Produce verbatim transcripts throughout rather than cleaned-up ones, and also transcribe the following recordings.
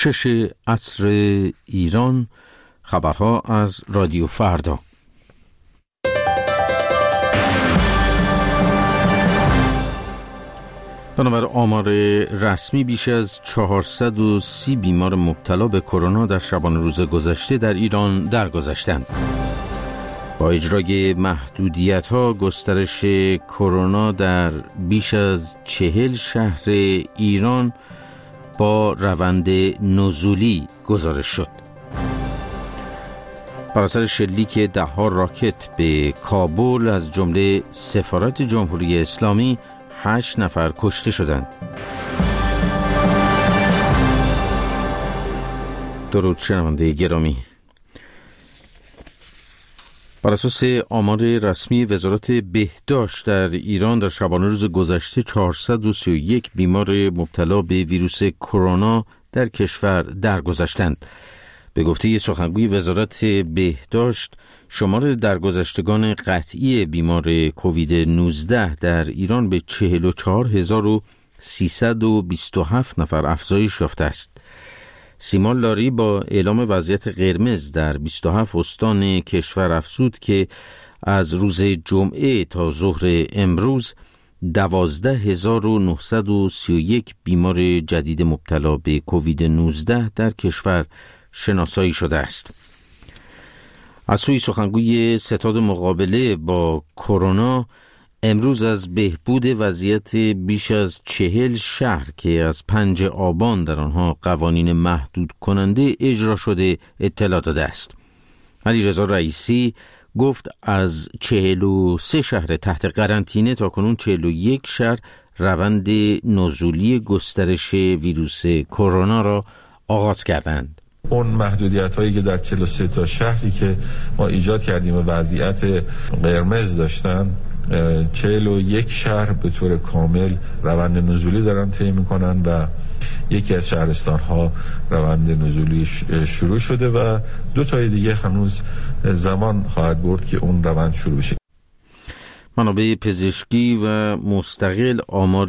شش عصر ایران. خبرها از رادیو فردا. بنابر آمار رسمی بیش از چهارصد و سی بیمار مبتلا به کرونا در شبانه روز گذشته در ایران درگذشتند. با اجرای محدودیت‌ها گسترش کرونا در بیش از چهل شهر ایران با روند نزولی گزارش شد. بر اثر شلیک ده‌ها راکت به کابل از جمله سفارت جمهوری اسلامی هشت نفر کشته شدند. درود شنونده گرامی. بر اساس آمار رسمی وزارت بهداشت در ایران در شبانه روز گذشته چهارصد و سی و یک بیمار مبتلا به ویروس کرونا در کشور درگذشتند. به گفته سخنگوی وزارت بهداشت، شمار درگذشتگان قطعی بیمار کووید نوزده در ایران به چهل و چهار هزار و سیصد و بیست و هفت نفر افزایش یافته است. سیمان لاری با اعلام وضعیت قرمز در بیست و هفت استان کشور افزود که از روز جمعه تا ظهر امروز دوازده هزار و نهصد و سی و یک بیمار جدید مبتلا به کووید نوزده در کشور شناسایی شده است. از سوی سخنگوی ستاد مقابله با کرونا، امروز از بهبود وضعیت بیش از چهل شهر که از پنج آبان در آنها قوانین محدود کننده اجرا شده اطلاع داده است. علیرضا رئیسی گفت از چهل و سه شهر تحت قرنطینه تا کنون چهل و یک شهر روند نزولی گسترش ویروس کرونا را آغاز کردند. اون محدودیت هایی که در چهل و سه تا شهری که ما ایجاد کردیم و وضعیت قرمز داشتن، چهل و یک شهر به طور کامل روند نزولی دارن طی میکنن و یکی از شهرستان ها روند نزولی شروع شده و دو تای دیگه هنوز زمان خواهد برد که اون روند شروع بشه. منابع پزشکی و مستقل آمار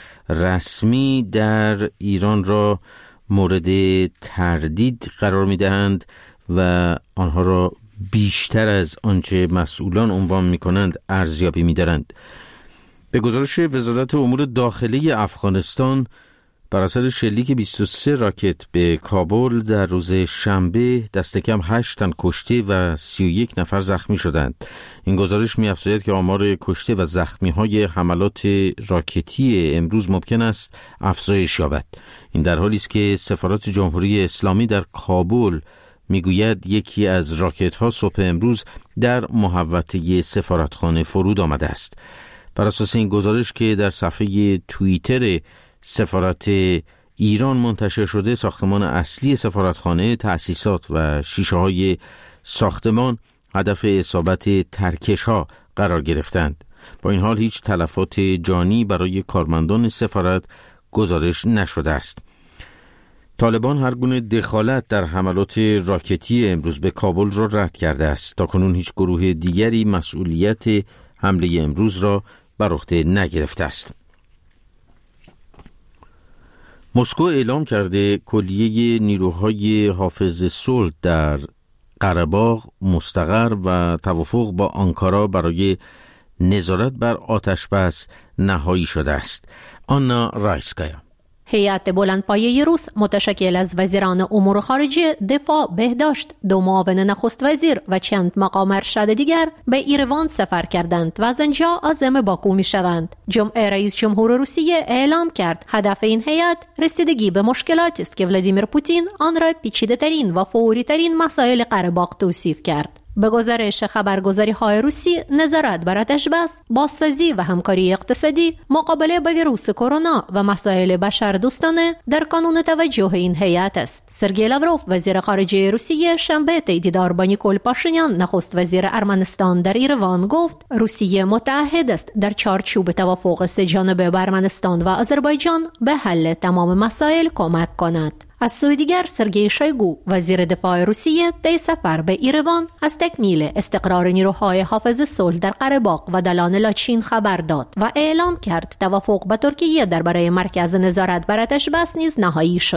رسمی در ایران را مورد تردید قرار می‌دهند و آنها را بیشتر از آنچه مسئولان عنوان می‌کنند ارزیابی می‌دارند. به گزارش وزارت امور داخلی افغانستان، بر اثر شلیک بیست و سه راکت به کابل در روز شنبه دست کم هشت تن کشته و سی و یک نفر زخمی شدند. این گزارش می‌افزاید که آمار کشته و زخمی‌های حملات راکتی امروز ممکن است افزایش یابد. این در حالی است که سفارت جمهوری اسلامی در کابل میگوید یکی از راکت‌ها صبح امروز در محوطه سفارتخانه فرود آمده است. بر اساس این گزارش که در صفحه توییتر سفارت ایران منتشر شده، ساختمان اصلی سفارتخانه، تأسیسات و شیشه‌های ساختمان هدف اصابت ترکش‌ها قرار گرفتند. با این حال هیچ تلفات جانی برای کارمندان سفارت گزارش نشده است. طالبان هر گونه دخالت در حملات راکتی امروز به کابل را رد کرده است. تاکنون هیچ گروه دیگری مسئولیت حمله امروز را بر عهده نگرفته است. مسکو اعلام کرده کلیه نیروهای حافظ صلح در قره‌باغ مستقر و توافق با آنکارا برای نظارت بر آتش‌بس نهایی شده است. آنا رایسکایا. هیئت بلندپایه روس متشکل از وزیران امور خارجه، دفاع، بهداشت، دو معاون نخست وزیر و چند مقام ارشد دیگر به ایروان سفر کردند و از آنجا عازم باکو می شوند. جمعه رئیس جمهور روسیه اعلام کرد هدف این هیئت رسیدگی به مشکلاتی است که ولادیمیر پوتین آن را پیچیده ترین و فوری ترین مسائل قره باغ توصیف کرد. به گزارش خبرگزاری های روسی، نظارت بر آتش‌بس، بازسازی و همکاری اقتصادی، مقابله با ویروس کرونا و مسائل بشردوستانه در کانون توجه این هیئت است. سرگئی لاوروف وزیر خارجه روسیه شنبه طی دیدار با نیکول پاشینیان نخست وزیر ارمنستان در ایروان گفت روسیه متعهد است در چارچوب توافق سه جانبه با ارمنستان و آذربایجان به حل تمام مسائل کمک کند. از سوی دیگر سرگئی شویگو وزیر دفاع روسیه طی سفر به ایروان از تکمیل استقرار نیروهای حافظ صلح در قره باغ و دالان لاچین خبر داد و اعلام کرد توافق با ترکیه درباره مرکز نظارت بر آتش‌بس نیز نهایی شده.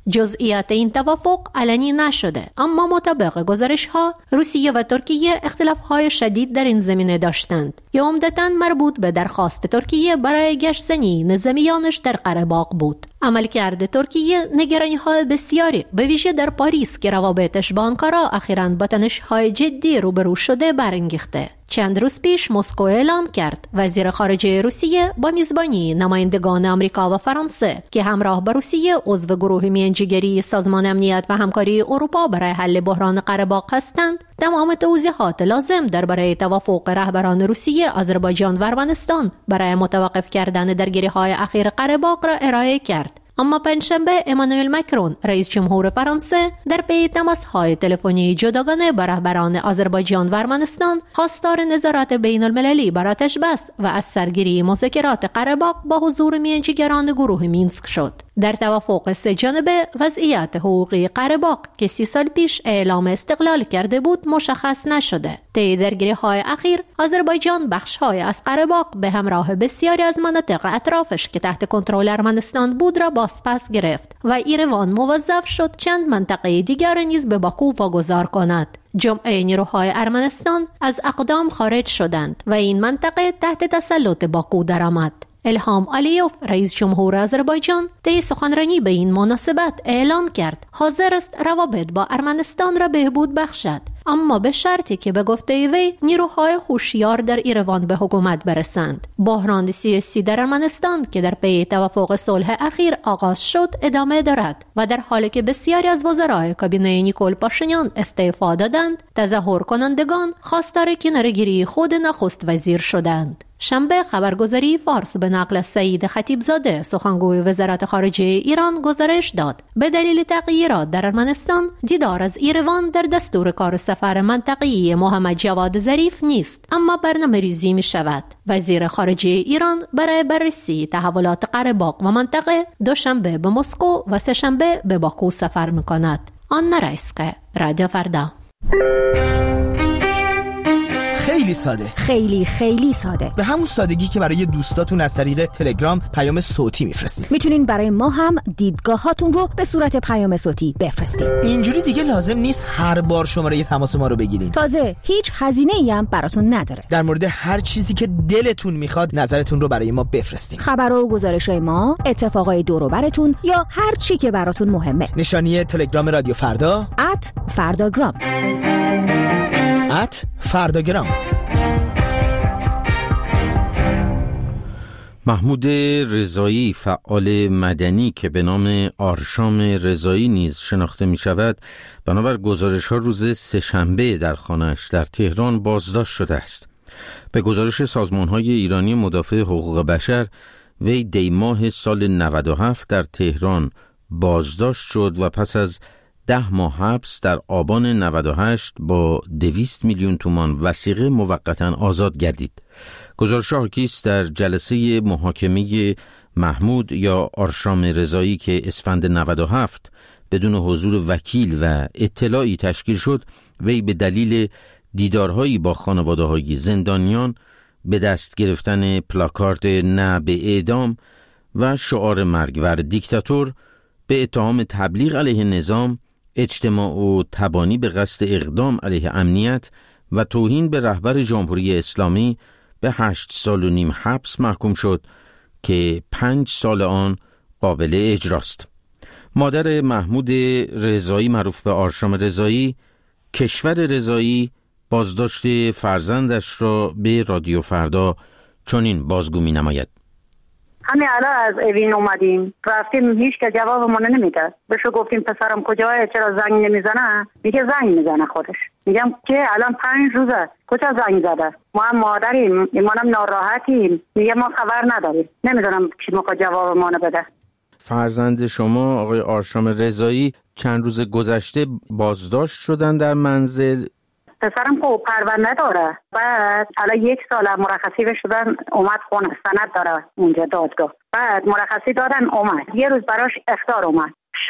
جزئیات این توافق علنی نشده، اما مطابق گزارش‌ها روسیه و ترکیه اختلاف‌های شدید در این زمینه داشتند که عمدتاً مربوط به درخواست ترکیه برای گشت‌زنی نظامیانش در قره باغ بود. عملکرد ترکیه نگرانی‌های بسیاری به ویژه در پاریس که روابطش با آنکارا اخیراً با تنش‌های جدی روبرو شده برانگیخته. چند روز پیش مسکو اعلام کرد وزیر خارجه روسیه با میزبانی نمایندگان آمریکا و فرانسه که همراه با روسیه عضو گروه میانجیگری سازمان امنیت و همکاری اروپا برای حل بحران قره باغ هستند، تمام توضیحات لازم درباره توافق رهبران روسیه، آذربایجان و ارمنستان برای متوقف کردن درگیری‌های اخیر قره باغ را ارائه کرد. اما پنجشنبه امانوئل مکرون رئیس جمهور فرانسه در پی تماس‌های تلفنی جداگانه با رهبران آذربایجان و ارمنستان خواستار نظارت بین المللی بر آتش بس و از سرگیری مذاکرات قره باغ با حضور میانجیگران گروه مینسک شد. در توافق سه جانبه وضعیت حقوقی قره باغ که سی سال پیش اعلام استقلال کرده بود مشخص نشده. طی درگیری‌های اخیر آذربایجان بخش‌های از قره باغ به همراه بسیاری از مناطق اطرافش که تحت کنترل ارمنستان بود را بازپس گرفت و ایروان موظف شد چند منطقه دیگر نیز به باکو واگذار کند. جمعی نیروهای ارمنستان از اقدام خارج شدند و این منطقه تحت تسلط باکو درآمد. الهام علیوف رئیس جمهور آذربایجان طی سخنرانی به این مناسبت اعلام کرد حاضر است روابط با ارمنستان را بهبود بخشد، اما به شرطی که به گفته وی نیروهای هوشیار در ایروان به حکومت برسند. بحران سیاسی در ارمنستان که در پی توافق صلح اخیر آغاز شد ادامه دارد و در حالی که بسیاری از وزرای کابینه نیکول پاشینیان استعفا دادند، تظاهر کنندگان خواستار کناره‌گیری خود نخست وزیر شدند. شنبه خبرگزاری فارس به نقل از سعید خطیبزاده سخنگوی وزارت خارجه ایران گزارش داد به دلیل تغییرات در ارمنستان دیدار از ایروان در دستور کار سفر منطقه‌ای محمد جواد ظریف نیست، اما برنامه‌ریزی می شود. وزیر خارجه ایران برای بررسی تحولات قره باغ و منطقه دوشنبه به مسکو و سه‌شنبه به باکو سفر می کند. آن رایسکه، رادیو فردا. خیلی ساده، خیلی خیلی ساده، به همون سادگی که برای دوستاتون از طریق تلگرام پیام صوتی میفرستین. میتونین برای ما هم دیدگاهاتون رو به صورت پیام صوتی بفرستین. اینجوری دیگه لازم نیست هر بار شماره تماس ما رو بگیرین. تازه هیچ هزینه‌ای هم براتون نداره. در مورد هر چیزی که دلتون میخواد نظرتون رو برای ما بفرستین. خبر و گزارش‌های ما، اتفاقای دور و براتون یا هر چی که براتون مهمه. نشانی تلگرام رادیو فردا ات فرداگرام ات فرداگرام. محمود رضایی فعال مدنی که به نام آرشام رضایی نیز شناخته می شود، بنابر گزارش ها روز سه‌شنبه در خانه‌اش در تهران بازداشت شده است. به گزارش سازمان های ایرانی مدافع حقوق بشر، وی دی ماه سال نود و هفت در تهران بازداشت شد و پس از ده ماه حبس در آبان نود و هشت با دویست میلیون تومان وثیقه موقتا آزاد گردید. گزارش حاکی است در جلسه محاکمه محمود یا آرشام رضایی که اسفند نود و هفت بدون حضور وکیل و اطلاعی تشکیل شد، وی به دلیل دیدارهایی با خانواده‌های زندانیان، به دست گرفتن پلاکارد نه به اعدام و شعار مرگ بر دیکتاتور، به اتهام تبلیغ علیه نظام، اجتماع و تبانی به قصد اقدام علیه امنیت و توهین به رهبر جمهوری اسلامی به هشت سال و نیم حبس محکوم شد که پنج سال آن قابل اجراست. مادر محمود رضایی معروف به آرشام رضایی، کشور رضایی، بازداشت فرزندش را به رادیو فردا چنین بازگو می نماید. همین الان از اوین اومدیم، رفتیم، هیچ که جوابمون نمیده. بهشو گفتیم پسرم کجاست، چرا زنگ نمیزنه؟ میگه زنگ میزنه خودش. میگم که الان پنج روزه کجا زنگ زده؟ ما هم مادریم، ایمانم ناراحتیم. میگه ما خبر نداریم، نمیدونم کی موقع جوابمون بده. فرزند شما آقای آرشام رضایی چند روز گذشته بازداشت شدن در منزل. پسرم خب پرونده داره، بعد الان یک سال مرخصی شدن، اومد خونه، سند داره اونجا دادگاه، بعد مرخصی دادن اومد، یه روز براش اخطار اومد،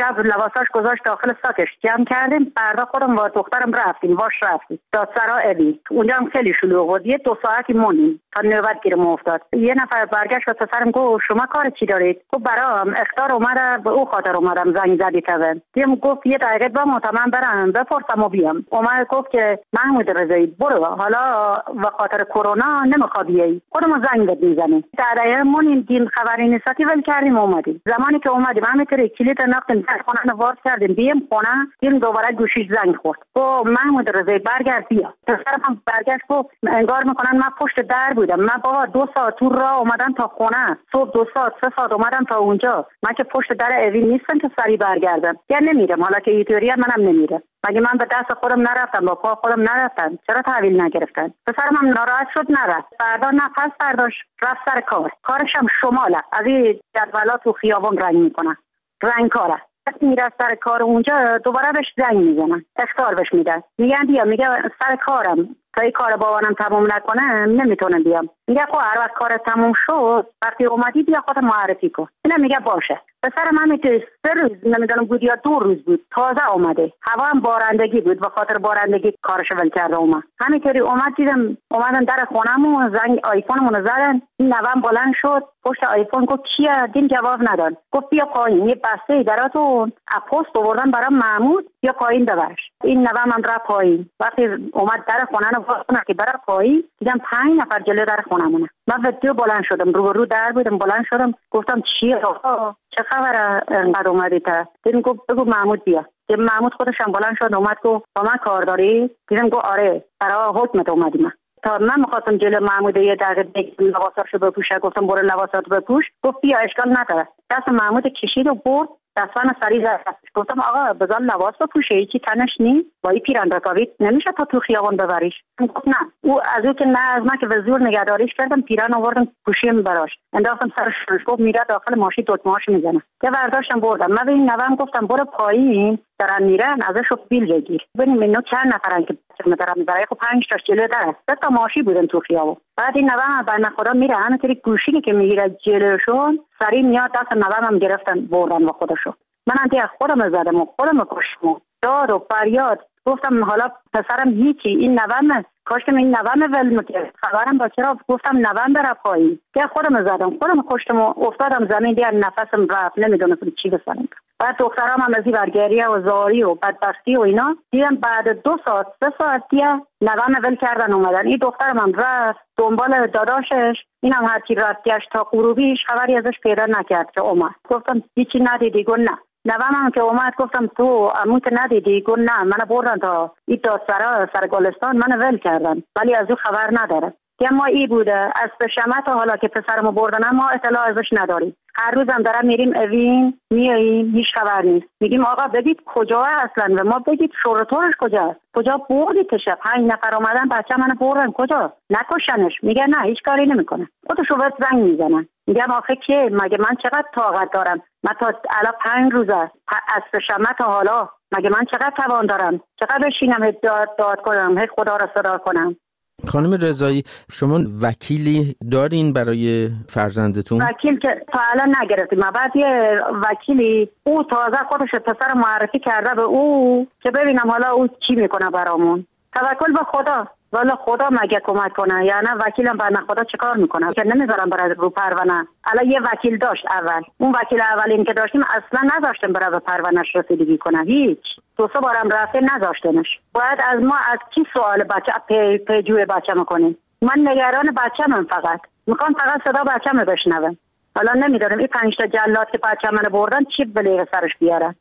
شب لباساش گذاشت داخل ساکش جمع کردیم. فردا خودم با دخترم رفتیم باش رفتیم دادسرا ابی. اونجا هم خیلی شلوغ بود. یه دو ساعتی موندیم تا نوبت گیرم افتاد. یه نفر برگشت و پسرم گفت شما کار چی دارید؟ گفت برام اخطار اومده به او خاطر اومدم زنگ زدی کردن. دیدم گفت یه دقیقه با مطمئن برم بپرسم و بیام. اومد گفت که محمود رضایی برو حالا به خاطر کرونا نمیخواد بیایی خودمون زنگ بهت میزنیم. در دقیقه مونیم دین خبری نیستی ول کردیم اومدیم. زمانی که اومدیم همینطوری کلید نقطه در خونه وارد کردیم بیم خونه دیدم دوباره گوشیش زنگ خورد. گفت محمود رضایی برگرد بیا. پسرم برگشت گفت انگار میکنن من پشت در بودم. من بابا دو ساعت تو راه اومدم تا خونه صبح دو ساعت سه ساعت اومدم تا اونجا. من که پشت در اوی نیستم که سری برگردم. یا نمیرم حالا که اینطوریه منم نمیرم. مگه من به دست خودم نرفتم با پا خودم نرفتم چرا تحویل نگرفتن؟ پسرم هم ناراحت شد نرفت. فردا نفس برداشت رفت سر کار. کارش هم شماله از این جدولات تو خیابان رنگ میکنه رنگ کاره. میره سر کار اونجا دوباره بهش زنگ میزنن اخطار بهش میدن میگن بیا. میگه سر کارم تا این کار بابانم تموم نکنه نمیتونم بیام. میگه خب هر وقت کار تموم شد وقتی اومدی بیا خودت معرفی کن. اینا میگه باشه. پسرم همینطور سه روز نمیدونم بود یا دو روز بود تازه اومده. هوا هم بارندگی بود به خاطر بارندگی کارش ول کرده اومد. همینطوری اومد دیدم اومدن در خونمون زنگ آیفونمون زدن. این نوام بلند شد پشت آیفون گفت کیه؟ دین جواب نداد. گفت بیا پایین یه بسته دراتون اپوست آوردن برام محمود یا پایین ببرش. این نوام هم رفت پایین. وقتی اومد در خونه رو باز که برا پایین دیدم پنج نفر جلوی در خونمونه. من وقتی بلند شدم رو رو در بودم بلند شدم گفتم چیه آقا چه خبره انقدر اومدی تا؟ دیدم گفت بگو محمود بیا. دیدم محمود خودش هم بلند شد اومد گفت با من کار داری؟ دیدم گفت آره برای حکمت اومدی. من تا من می‌خواستم جلوی محمود یه دقیقه بگم لباساشو بپوشه گفتم برو لباساتو بپوش. گفت بیا اشکال نداره. دست محمود کشید و برد دستان سری زد. گفتم آقا بذار لباس بپوشه هیچی تنش نیست با این پیران رکابی نمیشه تا تو خیابان ببریش. گفت نه او از او که نه از من که به زور نگهداریش کردم پیران آوردم پوشیم براش انداختم سر شرشگوب میره داخل ماشین دکمه‌اش میزنه که برداشتم بردم. من به این نوام گفتم برو پایین دارن میرن ازشو بیل بگیر ببینیم اینو چند نفرن که بچه‌مو دارن میبرن. خب پنج تا جلو در سه تا ماشین بودن تو خیابون. بعد این نوام بنده خدا میره همینطوری گوشی که میگیره جلوشون سری میاد دست نوام هم گرفتن بردن با خودشو. منم دیگه خودم زدم و خودم کشتم داد و فریاد. گفتم حالا پسرم هیچی این نوام کاش که این نوام ول میکرد خبرم با چرا. گفتم نوام بره پایین دیگه خودم زدم خودم کشتم و افتادم زمین دیگه نفسم رفت نمیدونستم چی بسنم. بعد دخترام هم از این برگریه و زاری و بدبختی و اینا دیدم بعد دو ساعت سه ساعت دیگه نوام ول کردن اومدن. این دخترم هم رفت دنبال داداشش اینم هرچی رفت گشت تا غروبیش خبری ازش پیدا نکرد که اومد. گفتم هیچی ندیدی؟ گفت نه. نوام هم که اومد گفتم تو عمو که ندیدی؟ گفت نه من بردن تا این دادسرا سر گلستان من ول کردن ولی از او خبر نداره. که ما ای بوده از شمت حالا که پسرمو بردن ما اطلاع ازش نداریم. هر روزم دارم میریم اوین میاییم هیچ خبر نیست. میگیم آقا بگید کجا اصلا و ما بگید شورتورش کجاست کجا بردی تشه پنج نفر اومدن بچه منو بردن کجا نکشنش؟ میگه نه هیچ کاری نمیکنه خودشو بهت زنگ میزنن. میگم آخه که مگه من چقدر طاقت دارم؟ من تا الان پنج روزه از شمت تا حالا مگه من چقدر توان دارم؟ چقدر بشینم داد داد کنم هی خدا را صدا کنم؟ خانم رضایی شما وکیلی دارین برای فرزندتون؟ وکیل که تا الان نگرفتیم. بعد یه وکیلی او تازه خودش پسر معرفی کرده به او که ببینم حالا او چی میکنه برامون. توکل به خدا والا خدا مگه کمک کنه یا نه وکیلم بنده خدا چه کار میکنه که نمیذارم برای رو پروانه. الان یه وکیل داشت اول اون وکیل اولین که داشتیم اصلا نذاشتم برای پروانه‌اش رسیدگی کنه هیچ دو سه بارم رفته نذاشتنش. باید از ما از کی سوال بچه پی پیجوی بچه میکنیم؟ من نگران بچه من فقط میخوام فقط صدا بچه من بشنوم. حالا نمیدونم این پنج تا جلاد که بچه من بردن چی بلیغ سرش بیاره.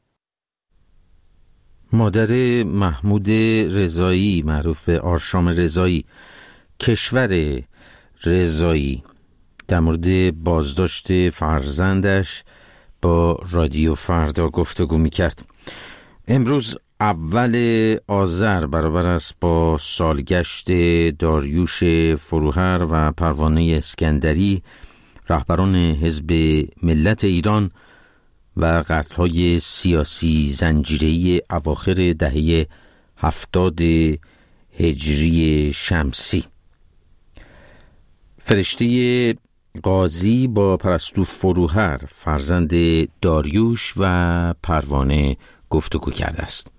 مادر محمود رضایی معروف به آرشام رضایی کشور رضایی در مورد بازداشت فرزندش با رادیو فردا گفتگو میکرد. امروز اول آذر برابر است با سالگشت داریوش فروهر و پروانه اسکندری رهبران حزب ملت ایران و قتل‌های سیاسی زنجیره‌ای اواخر دهه هفتاد هجری شمسی. فرشته قاضی با پرستو فروهر فرزند داریوش و پروانه گفتگو کرده است.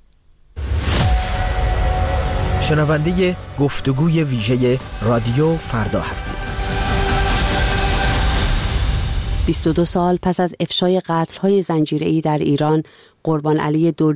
شنونده گفتگوی ویژه رادیو فردا هستید. بیست و دو سال پس از افشای قتل‌های زنجیره‌ای در ایران، قربان علی دور